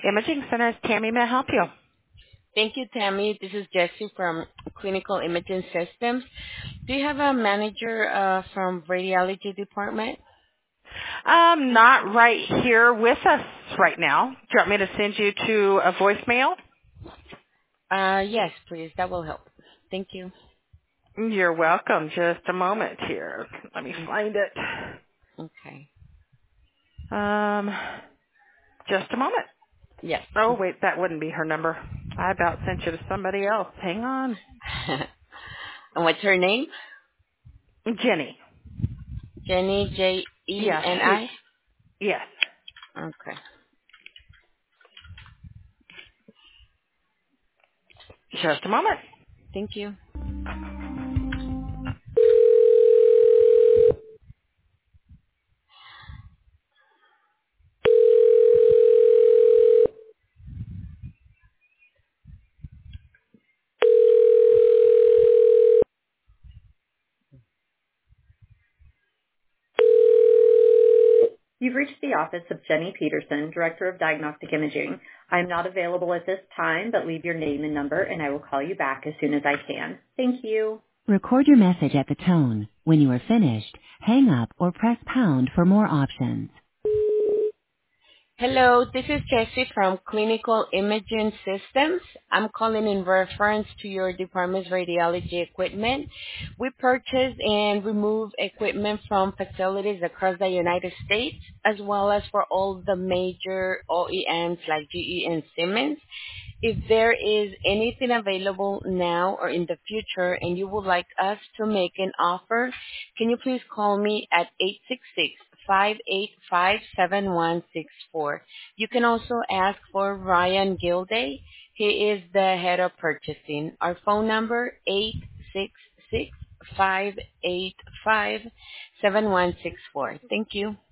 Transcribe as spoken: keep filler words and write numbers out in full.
Imaging Centers. Tammy, may I help you? Thank you, Tammy. This is Jessie from Clinical Imaging Systems. Do you have a manager uh, from radiology department? Um, not right here with us right now. Do you want me to send you to a voicemail? Uh, yes, please. That will help. Thank you. You're welcome. Just a moment here. Let me Mm, find it. Okay. Um, just a moment. Yes. Oh, wait, that wouldn't be her number. I about sent you to somebody else. Hang on. And what's her name? Jenny. Jenny, J E Yeah, N she, I. yes. Okay. Just a moment. Thank you. You've reached the office of Jenny Peterson, Director of Diagnostic Imaging. I am not available at this time, but leave your name and number, and I will call you back as soon as I can. Thank you. Record your message at the tone. When you are finished, hang up or press pound for more options. Hello, this is Jessie from Clinical Imaging Systems. I'm calling in reference to your department's radiology equipment. We purchase and remove equipment from facilities across the United States, as well as for all the major O E Ms like G E and Siemens. If there is anything available now or in the future and you would like us to make an offer, can you please call me at eight six six, five eight five, seven one six four. You can also ask for Ryan Gilday. He is the head of purchasing. Our phone number eight six six, five eight five, seven one six four. Thank you.